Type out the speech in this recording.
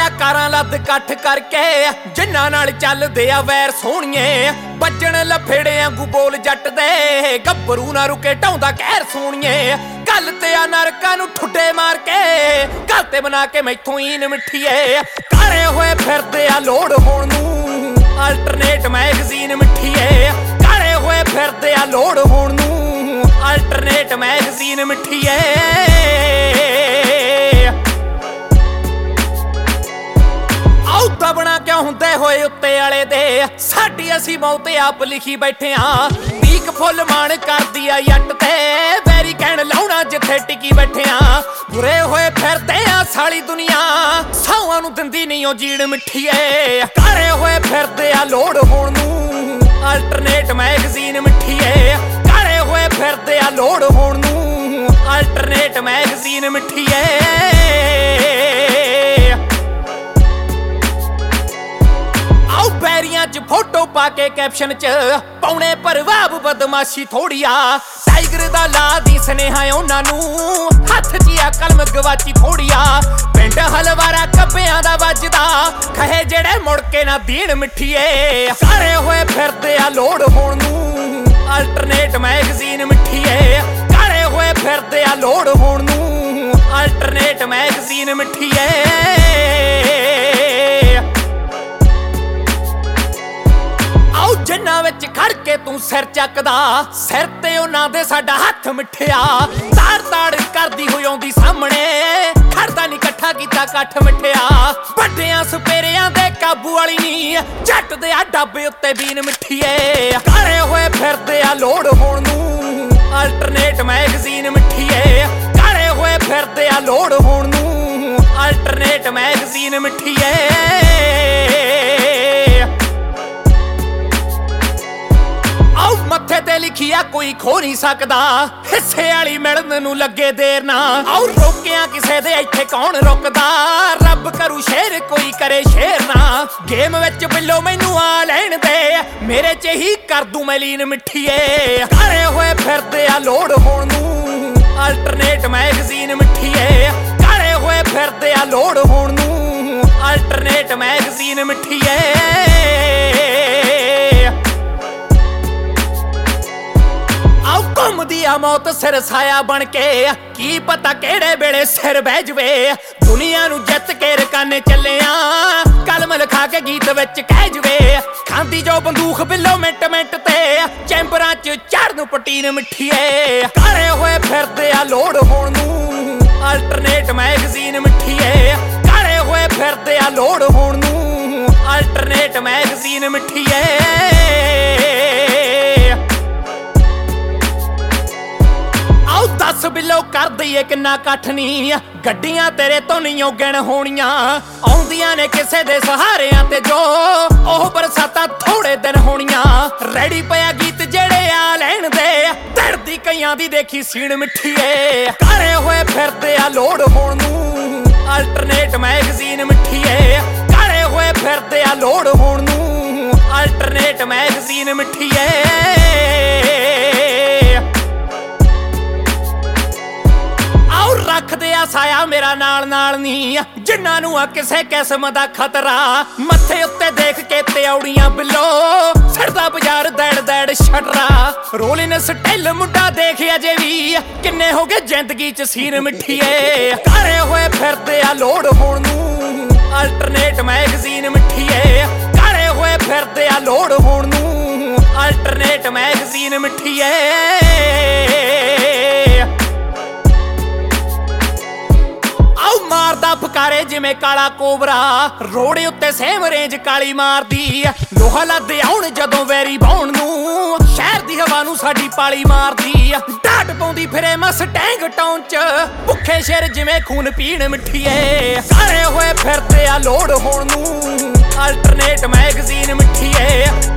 ਹੋਇਆ ਕਾਰਾਂ ਲੱਦ ਇਕੱਠ ਕਰਕੇ ਜਿੰਨਾਂ ਨਾਲ ਚੱਲਦੇ ਆ ਵੈਰ ਸੋਹਣੀਏ ਵੱਜਣ ਲਫੇੜੇ ਆਂਗੂ ਬੋਲ ਜੱਟ ਦੇ ਗੱਭਰੂ ਨਾ ਰੁਕੇ ਢਾਉਂਦਾ ਕਹਿਰ ਸੋਹਣੀਏ ਗੱਲ ਤੇ ਆ ਨਰਕਾਂ ਨੂੰ ਠੁੱਡੇ ਮਾਰ ਕੇ ਗੱਲ ਤੇ ਬਣਾ ਕੇ ਮੈਥੋਂ ਈਨ ਮਿੱਠੀਏ ਕਾਰੇ ਹੋਏ ਫਿਰਦੇ ਆ ਲੋੜ ਹੋਣ ਨੂੰ ਅਲਟਰਨੇਟ ਮੈਗਜ਼ੀਨ ਮਿੱਠੀਏ ਕਾਰੇ ਹੋਏ ਫਿਰਦੇ ਆ ਲੋੜ ਹੋਣ ਨੂੰ ਅਲਟਰਨੇਟ ਮੈਗਜ਼ੀਨ ਮਿੱਠੀਏ ਦਬਣਾ ਕਿਉਂ ਹੁੰਦੇ ਹੋਏ ਉੱਤੇ ਵਾਲੇ ਦੇ ਸਾਡੀ ਅਸੀਂ ਮੌਤ ਆਪ ਲਿਖੀ ਬੈਠੇ ਆਂ ਪੀਕ ਫੁੱਲ ਮਾਣ ਕਰਦੀ ਆ ਜੱਟ ਤੇ ਵੈਰੀ ਕਹਿਣ ਲਾਉਣਾ ਜਿੱਥੇ ਟਿਕੀ ਬੈਠੇ ਆਂ ਬੁਰੇ ਹੋਏ ਫਿਰਦੇ ਆ ਸਾਲੀ ਦੁਨੀਆ ਸੌਆਂ ਨੂੰ ਦਿੰਦੀ ਨਹੀਂ ਉਹ ਜੀਣ ਮਿੱਠੀਏ ਕਾਰੇ ਹੋਏ ਫਿਰਦੇ ਆ ਲੋੜ ਹੋਣ ਨੂੰ ਅਲਟਰਨੇਟ ਮੈਗਜ਼ੀਨ ਮਿੱਠੀਏ ਕਾਰੇ ਹੋਏ ਫਿਰਦੇ ਆ ਲੋੜ ਹੋਣ ਨੂੰ ਅਲਟਰਨੇਟ ਮੈਗਜ਼ੀਨ ਮਿੱਠੀਏ ਪੈਰੀਆਂ 'ਚ ਫੋਟੋ ਪਾ ਕੇ ਕੈਪਸ਼ਨ 'ਚ ਪਾਉਣੇ ਪ੍ਰਭਾਵ ਬਦਮਾਸ਼ੀ ਥੋੜੀਆ ਟਾਈਗਰ ਦਾ ਲਾ ਦੀ ਸੁਨੇਹਾ ਉਹਨਾਂ ਨੂੰ ਹੱਥ 'ਚ ਆ ਕਲਮ ਗਵਾਚੀ ਥੋੜੀਆ ਪਿੰਡ ਹਲਵਾਰਾ ਕੱਬਿਆਂ ਦਾ ਵੱਜਦਾ ਕਹੇ ਜਿਹੜੇ ਮੁੜ ਕੇ ਨਾ ਦੀਣ ਮਿੱਠੀਏ ਸਾਰੇ ਹੋਏ ਫਿਰਦੇ ਆ ਲੋੜ ਹੋਣ ਨੂੰ ਅਲਟਰਨੇਟ ਮੈਗਜ਼ੀਨ ਮਿੱਠੀਏ ਕਾਲੇ ਹੋਏ ਫਿਰਦੇ ਆ ਲੋੜ ਹੋਣ ਨੂੰ ਅਲਟਰਨੇਟ ਮੈਗਜ਼ੀਨ ਮਿੱਠੀਏ ਜਿੰਨਾਂ ਵਿੱਚ ਖੜ ਕੇ ਤੂੰ ਸਿਰ ਚੱਕਦਾ ਸਿਰ ਤੇ ਉਹਨਾਂ ਦੇ ਸਾਡਾ ਹੱਥ ਮਿੱਠਿਆ ਤਾੜ ਤਾੜ ਕਰਦੀ ਹੋਈ ਆਉਂਦੀ ਸਾਹਮਣੇ ਖੜਦਾ ਨਹੀਂ ਇਕੱਠਾ ਕੀਤਾ ਇਕੱਠ ਮਿੱਠਿਆ ਵੱਡਿਆਂ ਸਪੇਰਿਆਂ ਦੇ ਕਾਬੂ ਵਾਲੀ ਨਹੀਂ ਜੱਟ ਦੇ ਆ ਡੱਬੇ ਉੱਤੇ ਬੀਨ ਮਿੱਠੀਏ ਕਾਲੇ ਹੋਏ ਫਿਰਦੇ ਆ ਲੋੜ ਹੋਣ ਨੂੰ ਅਲਟਰਨੇਟ ਮੈਗਜ਼ੀਨ ਮਿੱਠੀਏ ਕਾਲੇ ਹੋਏ ਫਿਰਦੇ ਆ ਲੋੜ ਹੋਣ ਨੂੰ ਅਲਟਰਨੇਟ ਮੈਗਜ਼ੀਨ ਮਿੱਠੀਏ ਮੱਥੇ ਤੇ ਲਿਖਿਆ ਕੋਈ ਖੋ ਨਹੀਂ ਸਕਦਾ ਹਿੱਸੇ ਵਾਲੀ ਮਿਲਣ ਨੂੰ ਲੱਗੇ ਦੇਰ ਨਾ ਆਉ ਰੋਕਿਆ ਕਿਸੇ ਦੇ ਇੱਥੇ ਕੌਣ ਰੁਕਦਾ ਰੱਬ ਕਰੂ ਸ਼ੇਰ ਕੋਈ ਕਰੇ ਸ਼ੇਰ ਨਾ ਗੇਮ ਵਿੱਚ ਬਿੱਲੋ ਮੈਨੂੰ ਆ ਲੈਣ ਦੇ ਮੇਰੇ 'ਚ ਹੀ ਕਰ ਦੂੰ ਮੈਂ ਲੀਨ ਮਿੱਠੀਏ ਕਾਲੇ ਹੋਏ ਫਿਰਦੇ ਆ ਲੋੜ ਹੋਣ ਨੂੰ ਅਲਟਰਨੇਟ ਮੈਗਜ਼ੀਨ ਮਿੱਠੀਏ ਕਾਲੇ ਹੋਏ ਫਿਰਦੇ ਆ ਲੋੜ ਹੋਣ ਨੂੰ ਅਲਟਰਨੇਟ ਮੈਗਜ਼ੀਨ ਮਿੱਠੀਏ ਘੁੰਮਦੀ ਆ ਮੌਤ ਸਿਰ ਸਾਇਆ ਬਣ ਕੇ ਕੀ ਪਤਾ ਕਿਹੜੇ ਵੇਲੇ ਸਿਰ ਬਹਿ ਜਵੇ ਦੁਨੀਆ ਨੂੰ ਜਿੱਤ ਕੇ ਰਕਾਨੇ ਚੱਲਿਆ ਕਲਮ ਲਿਖਾ ਕੇ ਗੀਤ ਵਿੱਚ ਕਹਿ ਜਵੇ ਖਾਂਦੀ ਜੋ ਬੰਦੂਖ ਬਿੱਲੋ ਮਿੰਟ ਮਿੰਟ ਤੇ ਚੈਂਬਰਾਂ 'ਚ ਚੜ੍ਹਨ ਪਟੀਨ ਮਿੱਠੀਏ ਕਾਲੇ ਹੋਏ ਫਿਰਦੇ ਆ ਲੋੜ ਹੋਣ ਨੂੰ ਅਲਟਰਨੇਟ ਮੈਗਜ਼ੀਨ ਮਿੱਠੀਏ ਕਾਲੇ ਹੋਏ ਫਿਰਦੇ ਆ ਲੋੜ ਹੋਣ ਨੂੰ ਅਲਟਰਨੇਟ ਮੈਗਜ਼ੀਨ ਮਿੱਠੀਏ ਦੱਸ ਬਿੱਲੋ ਕਰ ਦਈਏ ਕਿੰਨਾ ਇਕੱਠ ਨੀ ਗੱਡੀਆਂ ਤੇਰੇ ਤੋਂ ਨਹੀਂ ਔਗਣ ਹੋਣੀਆਂ ਆਉਂਦੀਆਂ ਨੇ ਕਿਸੇ ਦੇ ਸਹਾਰਿਆਂ ਤੇ ਜੋ ਉਹ ਬਰਸਾਤਾਂ ਥੋੜੇ ਦਿਨ ਹੋਣੀਆਂ ਰੈਡੀ ਪਿਆ ਗੀਤ ਜਿਹੜੇ ਆ ਲੈਣ ਦੇ ਧਰਦੀ ਕਈਆਂ ਦੀ ਦੇਖੀ ਸੀਣ ਮਿੱਠੀਏ ਕਾਲੇ ਹੋਏ ਫਿਰਦੇ ਆ ਲੋੜ ਹੋਣ ਨੂੰ ਅਲਟਰਨੇਟ ਮੈਗਜ਼ੀਨ ਮਿੱਠੀਏ ਕਾਲੇ ਹੋਏ ਫਿਰਦੇ ਆ ਲੋੜ ਹੋਣ ਨੂੰ ਅਲਟਰਨੇਟ ਮੈਗਜ਼ੀਨ ਮਿੱਠੀਏ ਰੱਖਦੇ ਆ ਸਾਇਆ ਮੇਰਾ ਨਾਲ ਨਾਲ ਨੀ ਜਿੰਨਾਂ ਨੂੰ ਆ ਕਿਸੇ ਕਿਸਮ ਦਾ ਖਤਰਾ ਮੱਥੇ ਉੱਤੇ ਦੇਖ ਕੇ ਤਿਉੜੀਆਂ ਬਿੱਲੋ ਸੜਦਾ ਬਾਜ਼ਾਰ ਦੜ ਦੜ ਛਟਰਾ ਰੋਲਿਨ ਸਟਾਈਲ ਮੁੰਡਾ ਦੇਖ ਅਜੇ ਵੀ ਕਿੰਨੇ ਹੋ ਗਏ ਜ਼ਿੰਦਗੀ 'ਚ ਸੀਨ ਮਿੱਠੀਏ ਕਾਲੇ ਹੋਏ ਫਿਰਦੇ ਆ ਲੋੜ ਹੋਣ ਨੂੰ ਅਲਟਰਨੇਟ ਮੈਗਜ਼ੀਨ ਮਿੱਠੀਏ ਕਾਲੇ ਹੋਏ ਫਿਰਦੇ ਆ ਲੋੜ ਹੋਣ ਨੂੰ ਅਲਟਰਨੇਟ ਮੈਗਜ਼ੀਨ ਮਿੱਠੀਏ ਮਾਰਦਾ ਫਕਾਰੇ ਜਿਵੇਂ ਕਾਲਾ ਕੋਬਰਾ ਰੋੜੇ ਉੱਤੇ ਸੇਮ ਰੇਂਜ ਕਾਲੀ ਮਾਰਦੀ ਲੋਹਾ ਲੱਦੇ ਆਉਣ ਜਦੋਂ ਵੈਰੀ ਬਾਉਣ ਨੂੰ ਸ਼ਹਿਰ ਦੀ ਹਵਾ ਨੂੰ ਸਾਡੀ ਪਾਲੀ ਮਾਰਦੀ ਡਾਟ ਪਾਉਂਦੀ ਫਿਰੇ ਮਸਟੈਂਗ ਟਾਊਨ 'ਚ ਭੁੱਖੇ ਸ਼ੇਰ ਜਿਵੇਂ ਖੂਨ ਪੀਣ ਮਿੱਠੀਏ ਕਾਲੇ ਹੋਏ ਫਿਰਦੇ ਆ ਲੋੜ ਹੋਣ ਨੂੰ ਅਲਟਰਨੇਟ ਮੈਗਜ਼ੀਨ ਮਿੱਠੀਏ